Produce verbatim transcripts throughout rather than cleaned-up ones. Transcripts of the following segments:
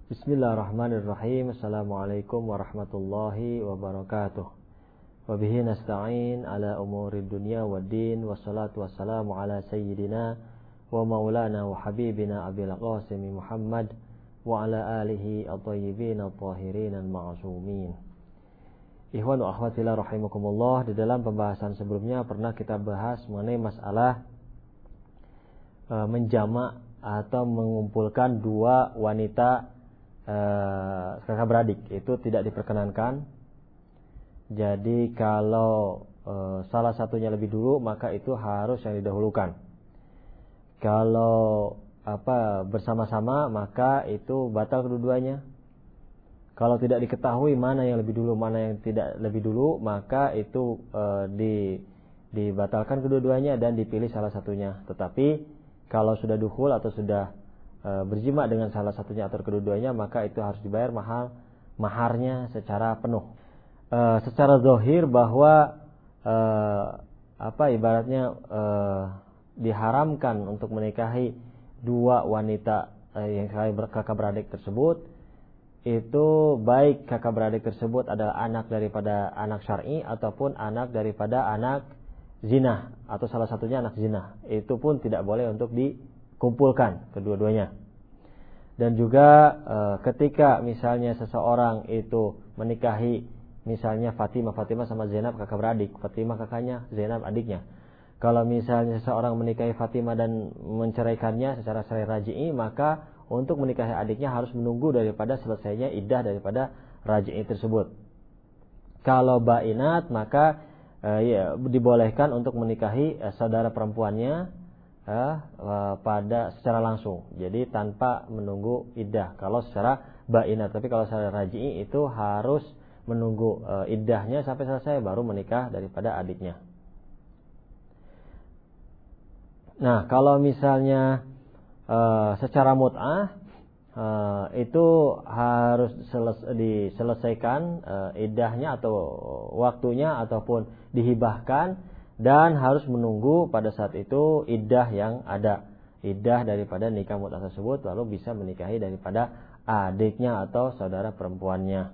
Bismillahirrahmanirrahim. Assalamualaikum warahmatullahi wabarakatuh. Wabihi nasta'in ala umurid dunya waddin. Wassalatu wassalamu ala sayyidina wa maulana wa habibina Abil Qasim Muhammad wa ala alihi at-tayyibin at-tahirin al-ma'sumin. Ikhwan wa akhwat fillah rahimakumullah. Di dalam pembahasan sebelumnya pernah kita bahas mengenai masalah e, menjamak atau mengumpulkan dua wanita Uh, kakak beradik itu tidak diperkenankan. Jadi kalau uh, salah satunya lebih dulu maka itu harus yang didahulukan. Kalau apa bersama-sama maka itu batal kedua-duanya. Kalau tidak diketahui mana yang lebih dulu mana yang tidak lebih dulu maka itu uh, di dibatalkan kedua-duanya dan dipilih salah satunya. Tetapi kalau sudah dukhul atau sudah berjima dengan salah satunya atau kedua-duanya maka itu harus dibayar mahal maharnya secara penuh. E, secara zahir bahwa e, apa ibaratnya e, diharamkan untuk menikahi dua wanita e, yang kakak beradik tersebut, itu baik kakak beradik tersebut adalah anak daripada anak syar'i ataupun anak daripada anak zina atau salah satunya anak zina, itu pun tidak boleh untuk di kumpulkan kedua-duanya. Dan juga e, ketika misalnya seseorang itu menikahi misalnya Fatimah, Fatimah sama Zainab kakak beradik, Fatimah kakaknya, Zainab adiknya. Kalau misalnya seseorang menikahi Fatimah dan menceraikannya secara cerai raj'i, maka untuk menikahi adiknya harus menunggu daripada selesainya iddah daripada raj'i tersebut. Kalau bainat maka e, ya, dibolehkan untuk menikahi e, saudara perempuannya Uh, uh, pada secara langsung, jadi tanpa menunggu iddah. Kalau secara bainat, tapi kalau secara raj'i itu harus menunggu uh, iddahnya sampai selesai baru menikah daripada adiknya. Nah, kalau misalnya uh, secara mut'ah uh, itu harus seles- diselesaikan uh, iddahnya atau waktunya ataupun dihibahkan. Dan harus menunggu pada saat itu iddah yang ada, iddah daripada nikah mut'ah tersebut, lalu bisa menikahi daripada adiknya atau saudara perempuannya.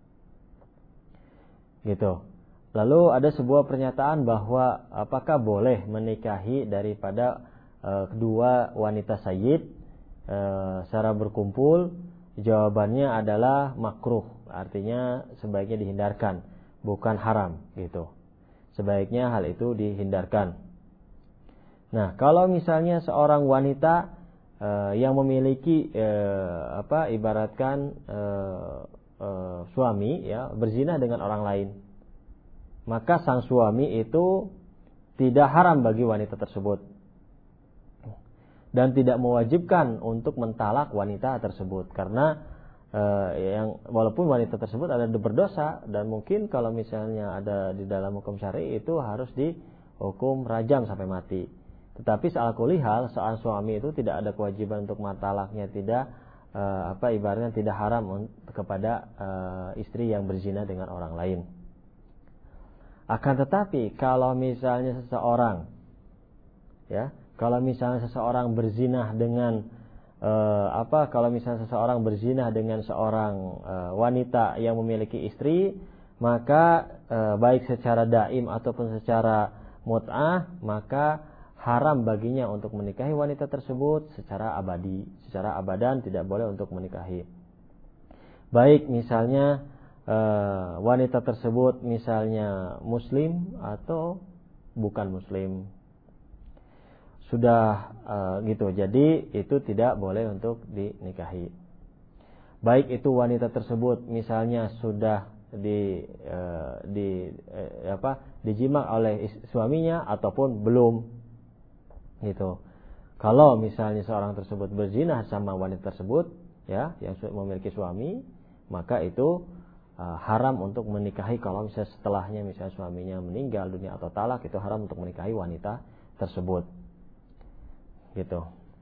Gitu. Lalu ada sebuah pernyataan bahwa apakah boleh menikahi daripada e, kedua wanita sayyid e, secara berkumpul? Jawabannya adalah makruh, artinya sebaiknya dihindarkan, bukan haram, gitu. Sebaiknya hal itu dihindarkan. Nah, kalau misalnya seorang wanita e, yang memiliki e, apa ibaratkan e, e, suami ya berzina dengan orang lain, maka sang suami itu tidak haram bagi wanita tersebut dan tidak mewajibkan untuk mentalak wanita tersebut karena Uh, yang walaupun wanita tersebut ada berdosa dan mungkin kalau misalnya ada di dalam hukum syar'i itu harus dihukum rajam sampai mati. Tetapi seala kulihal seorang suami itu tidak ada kewajiban untuk mentalaknya, tidak uh, apa ibaratnya tidak haram kepada uh, istri yang berzina dengan orang lain. Akan tetapi kalau misalnya seseorang ya, kalau misalnya seseorang berzina dengan Uh, apa kalau misalnya seseorang berzina dengan seorang uh, wanita yang memiliki istri, maka uh, baik secara daim ataupun secara mut'ah, maka haram baginya untuk menikahi wanita tersebut secara abadi, secara abadan tidak boleh untuk menikahi. Baik misalnya uh, wanita tersebut misalnya muslim atau bukan muslim. Sudah uh, gitu, jadi itu tidak boleh untuk dinikahi. Baik itu wanita tersebut misalnya sudah di uh, di uh, apa dijima oleh suaminya ataupun belum, gitu. Kalau misalnya seorang tersebut berzina sama wanita tersebut, ya yang memiliki suami, maka itu uh, haram untuk menikahi. Kalau misalnya setelahnya misalnya suaminya meninggal dunia atau talak, itu haram untuk menikahi wanita tersebut. Gitu.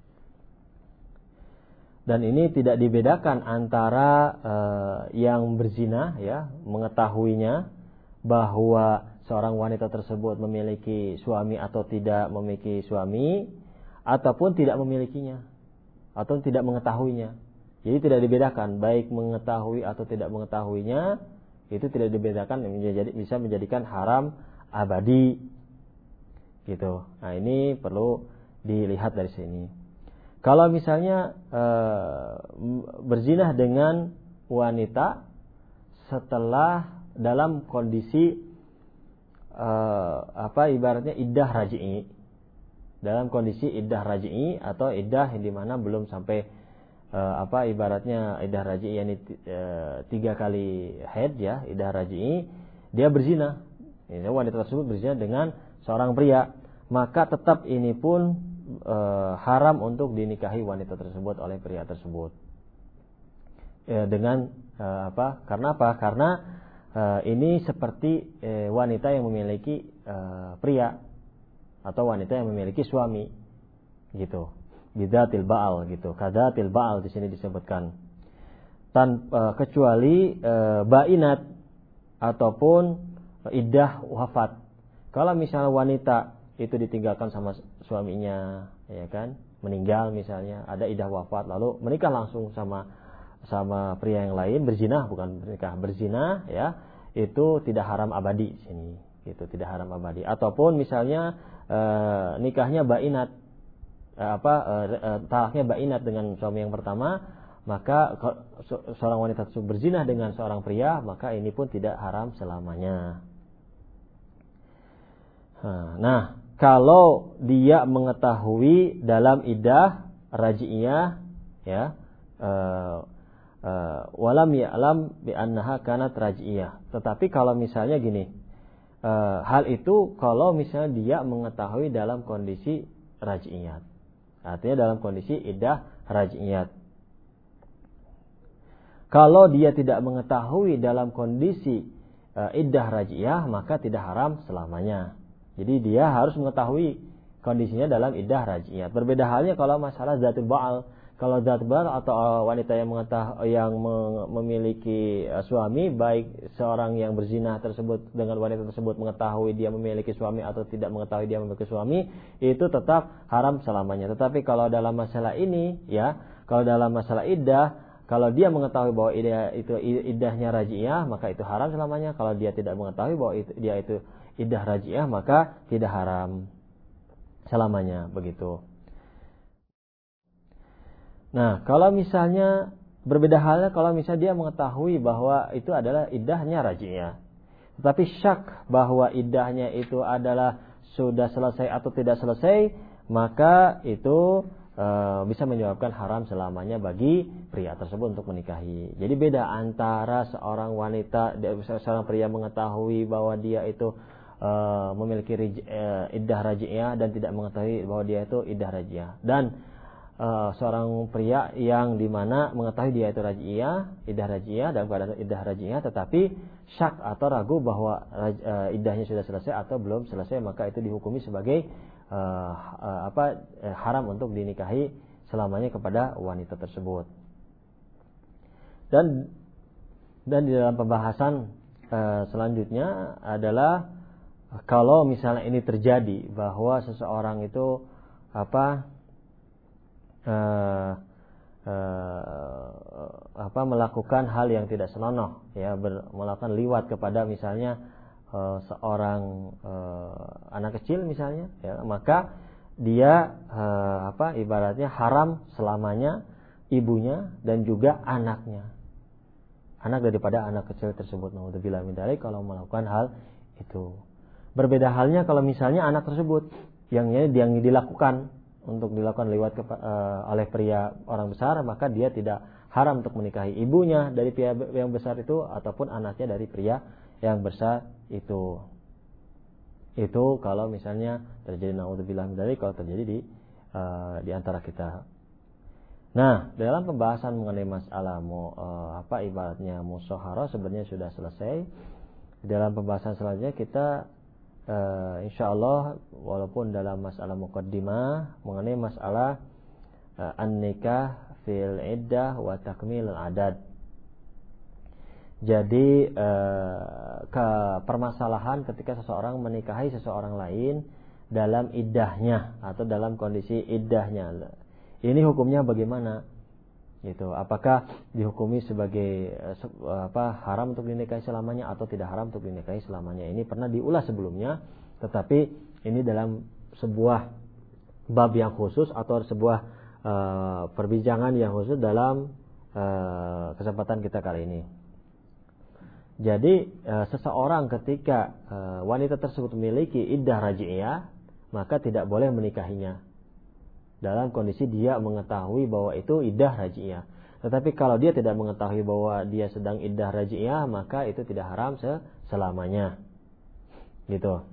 Dan ini tidak dibedakan antara uh, yang berzina ya mengetahuinya bahwa seorang wanita tersebut memiliki suami atau tidak memiliki suami, ataupun tidak memilikinya atau tidak mengetahuinya. Jadi tidak dibedakan baik mengetahui atau tidak mengetahuinya, itu tidak dibedakan, menjadi, bisa menjadikan haram abadi gitu. Nah, ini perlu dilihat dari sini. Kalau misalnya e, berzinah dengan wanita setelah dalam kondisi e, apa ibaratnya iddah raj'i, dalam kondisi iddah raj'i atau iddah di mana belum sampai e, apa ibaratnya iddah raj'i yakni e, tiga kali haid ya, iddah raj'i, dia berzina. Ini wanita tersebut berzina dengan seorang pria, maka tetap ini pun E, haram untuk dinikahi wanita tersebut oleh pria tersebut. E, dengan e, apa? Karena apa? Karena e, ini seperti e, wanita yang memiliki e, pria atau wanita yang memiliki suami, gitu. Bidatil ba'al gitu. Kadatil ba'al di sini disebutkan. Tanpa kecuali e, bainat ataupun iddah wafat. Kalau misalnya wanita itu ditinggalkan sama suaminya, ya kan, meninggal misalnya, ada iddah wafat, lalu menikah langsung sama sama pria yang lain, berzina, bukan menikah, berzina, ya, itu tidak haram abadi sini, gitu, tidak haram abadi. Ataupun misalnya e, nikahnya bainat, e, apa, e, e, talaknya bainat dengan suami yang pertama, maka seorang wanita tersebut berzina dengan seorang pria, maka ini pun tidak haram selamanya. Nah, kalau dia mengetahui dalam iddah raj'iyah, ya, uh, uh, walam ya'lam bi annaha kanat raj'iyah. Tetapi kalau misalnya gini, uh, hal itu kalau misalnya dia mengetahui dalam kondisi raj'iyat, artinya dalam kondisi iddah raj'iyat. Kalau dia tidak mengetahui dalam kondisi uh, iddah raj'iyah, maka tidak haram selamanya. Jadi dia harus mengetahui kondisinya dalam iddah raj'iyah. Berbeda halnya kalau masalah zatul ba'al. Kalau zatul ba'al atau wanita yang mengetahui, yang memiliki suami, baik seorang yang berzina tersebut dengan wanita tersebut mengetahui dia memiliki suami atau tidak mengetahui dia memiliki suami, itu tetap haram selamanya. Tetapi kalau dalam masalah ini, ya, kalau dalam masalah iddah, kalau dia mengetahui bahwa iddah itu iddahnya raj'iyah, maka itu haram selamanya. Kalau dia tidak mengetahui bahwa itu, dia itu iddah raj'iyah, maka tidak haram selamanya, begitu. Nah, kalau misalnya berbeda halnya kalau misalnya dia mengetahui bahwa itu adalah iddahnya raj'iyah, tetapi syak bahwa iddahnya itu adalah sudah selesai atau tidak selesai, maka itu e, bisa menyebabkan haram selamanya bagi pria tersebut untuk menikahi. Jadi beda antara seorang wanita, seorang pria mengetahui bahwa dia itu Uh, memiliki uh, iddah raj'iyah dan tidak mengetahui bahwa dia itu iddah raj'iyah, dan uh, seorang pria yang dimana mengetahui dia itu raj'iyah, iddah raj'iyah, dan pada iddah raj'iyah tetapi syak atau ragu bahwa uh, iddahnya sudah selesai atau belum selesai, maka itu dihukumi sebagai uh, uh, apa uh, haram untuk dinikahi selamanya kepada wanita tersebut. Dan dan di dalam pembahasan uh, selanjutnya adalah kalau misalnya ini terjadi bahwa seseorang itu apa uh, uh, apa melakukan hal yang tidak senonoh, ya, ber, melakukan liwat kepada misalnya uh, seorang uh, anak kecil misalnya, ya, maka dia uh, apa ibaratnya haram selamanya ibunya dan juga anaknya, anak daripada anak kecil tersebut. Naudzubillah min dzalik kalau melakukan hal itu. Berbeda halnya kalau misalnya anak tersebut yang yang dilakukan untuk dilakukan lewat ke, uh, oleh pria orang besar, maka dia tidak haram untuk menikahi ibunya dari pria yang besar itu ataupun anaknya dari pria yang besar itu. Itu kalau misalnya terjadi, naudzubillah min dzalik, kalau terjadi di uh, di antara kita. Nah, dalam pembahasan mengenai masalah mu, uh, apa ibaratnya musyawarah sebenarnya sudah selesai. Dalam pembahasan selanjutnya kita Uh, insyaallah walaupun dalam masalah muqaddimah mengenai masalah uh, an-nikah fil iddah wa takmil al-adad. Jadi uh, ke permasalahan ketika seseorang menikahi seseorang lain dalam iddahnya atau dalam kondisi iddahnya. Ini hukumnya bagaimana? Gitu. Apakah dihukumi sebagai apa haram untuk dinikahi selamanya atau tidak haram untuk dinikahi selamanya? Ini pernah diulas sebelumnya, tetapi ini dalam sebuah bab yang khusus atau sebuah uh, perbincangan yang khusus dalam uh, kesempatan kita kali ini. Jadi uh, seseorang ketika uh, wanita tersebut memiliki iddah raj'iyah, maka tidak boleh menikahinya dalam kondisi dia mengetahui bahwa itu iddah raj'iyah. Tetapi kalau dia tidak mengetahui bahwa dia sedang iddah raj'iyah, maka itu tidak haram selamanya. Gitu.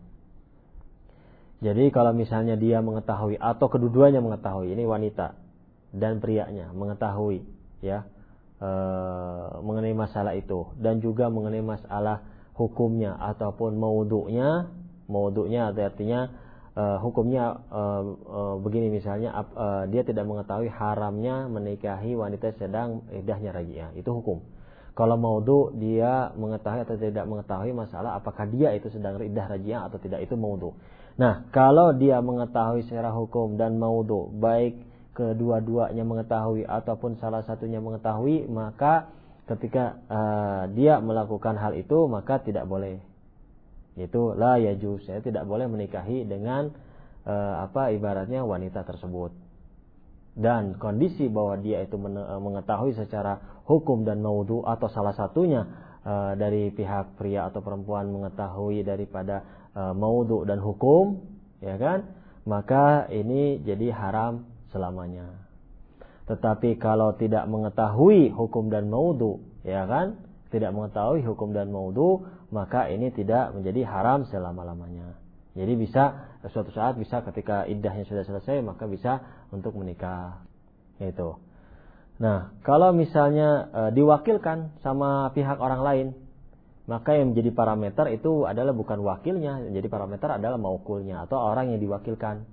Jadi kalau misalnya dia mengetahui atau kedua-duanya mengetahui, ini wanita dan prianya mengetahui ya e, mengenai masalah itu dan juga mengenai masalah hukumnya ataupun maudhu'nya, maudhu'nya artinya e, hukumnya e, e, begini misalnya e, dia tidak mengetahui haramnya menikahi wanita sedang iddahnya raj'iyah, itu hukum. Kalau maudhu dia mengetahui atau tidak mengetahui masalah apakah dia itu sedang iddah raj'iyah atau tidak, itu maudhu. Nah, kalau dia mengetahui secara hukum dan maudhu, baik kedua-duanya mengetahui ataupun salah satunya mengetahui, maka ketika uh, dia melakukan hal itu maka tidak boleh. Itu la yajuz, ya, tidak boleh menikahi dengan uh, apa ibaratnya wanita tersebut. Dan kondisi bahwa dia itu mengetahui secara hukum dan maudhu atau salah satunya uh, dari pihak pria atau perempuan mengetahui daripada uh, maudhu dan hukum, ya kan? Maka ini jadi haram selamanya. Tetapi kalau tidak mengetahui hukum dan maudhu, ya kan? Tidak mengetahui hukum dan maudhu, maka ini tidak menjadi haram selama-lamanya. Jadi bisa suatu saat bisa ketika iddahnya sudah selesai maka bisa untuk menikah. Itu. Nah, kalau misalnya e, diwakilkan sama pihak orang lain, maka yang menjadi parameter itu adalah bukan wakilnya, jadi parameter adalah maukulnya atau orang yang diwakilkan.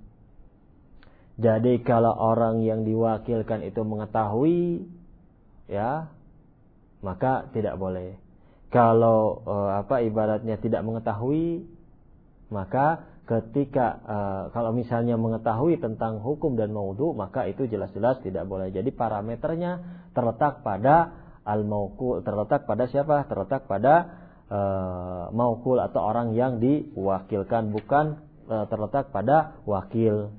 Jadi kalau orang yang diwakilkan itu mengetahui, ya, maka tidak boleh. Kalau e, apa ibaratnya tidak mengetahui, maka ketika uh, kalau misalnya mengetahui tentang hukum dan maudhu, maka itu jelas-jelas tidak boleh. Jadi parameternya terletak pada al-maukul, terletak pada siapa? Terletak pada uh, maukul atau orang yang diwakilkan, bukan uh, terletak pada wakil.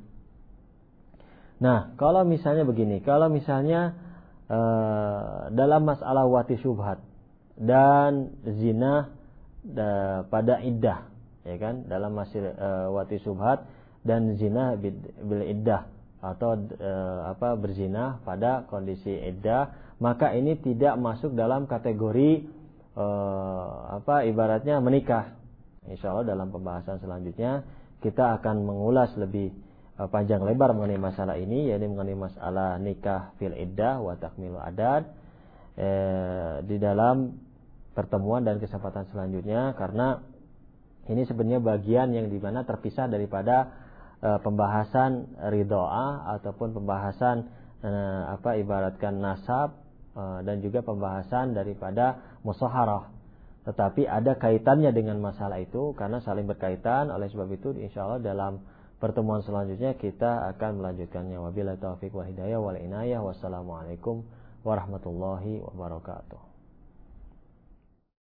Nah, kalau misalnya begini, kalau misalnya uh, dalam masalah wati syubhat dan zina da, pada iddah, ya kan, dalam masih uh, wati subhat dan zina bil iddah atau uh, apa berzina pada kondisi iddah, maka ini tidak masuk dalam kategori uh, apa ibaratnya menikah. Insyaallah dalam pembahasan selanjutnya kita akan mengulas lebih uh, panjang lebar mengenai masalah ini, yaitu mengenai masalah nikah fil iddah wa takmilu adad uh, di dalam pertemuan dan kesempatan selanjutnya, karena ini sebenarnya bagian yang dimana terpisah daripada e, pembahasan ridho'ah ataupun pembahasan e, apa ibaratkan nasab e, dan juga pembahasan daripada musaharah. Tetapi ada kaitannya dengan masalah itu karena saling berkaitan. Oleh sebab itu insyaallah dalam pertemuan selanjutnya kita akan melanjutkannya. Wabillahi taufiq wal hidayah wal inayah. Wassalamualaikum warahmatullahi wabarakatuh.